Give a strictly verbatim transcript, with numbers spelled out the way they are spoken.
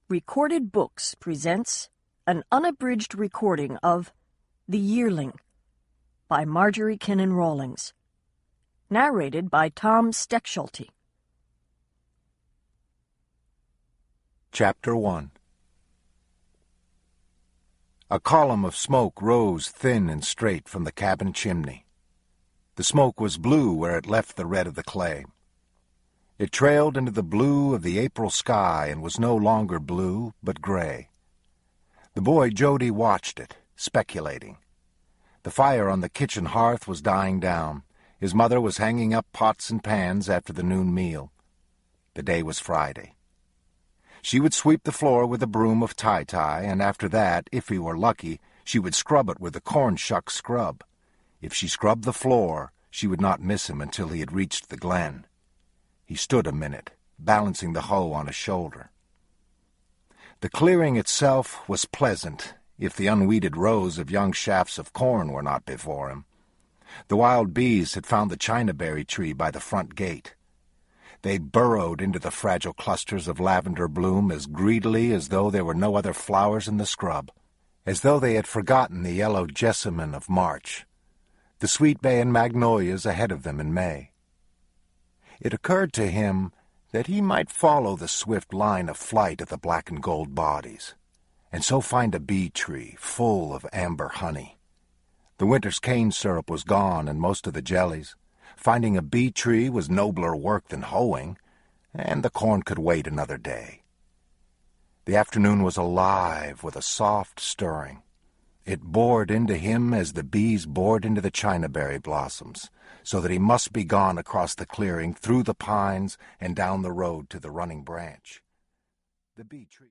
Recorded Books presents an unabridged recording of The Yearling by Marjorie Kinnan Rawlings, narrated by Tom Steckschulte. Chapter one. A column of smoke rose thin and straight from the cabin chimney. The smoke was blue where it left the red of the clay. It trailed into the blue of the April sky and was no longer blue, but gray. The boy Jody watched it, speculating. The fire on the kitchen hearth was dying down. His mother was hanging up pots and pans after the noon meal. The day was Friday. She would sweep the floor with a broom of tie-tie, and after that, if he were lucky, she would scrub it with the corn shuck scrub. If she scrubbed the floor, she would not miss him until he had reached the glen. He stood a minute, balancing the hoe on his shoulder. The clearing itself was pleasant, if the unweeded rows of young shafts of corn were not before him. The wild bees had found the chinaberry tree by the front gate. They burrowed into the fragile clusters of lavender bloom as greedily as though there were no other flowers in the scrub, as though they had forgotten the yellow jessamine of March, the sweet bay and magnolias ahead of them in May. It occurred to him that he might follow the swift line of flight of the black and gold bodies, and so find a bee tree full of amber honey. The winter's cane syrup was gone and most of the jellies. Finding a bee tree was nobler work than hoeing, and the corn could wait another day. The afternoon was alive with a soft stirring. It bored into him as the bees bored into the chinaberry blossoms, so that he must be gone across the clearing, through the pines, and down the road to the running branch. The bee tree...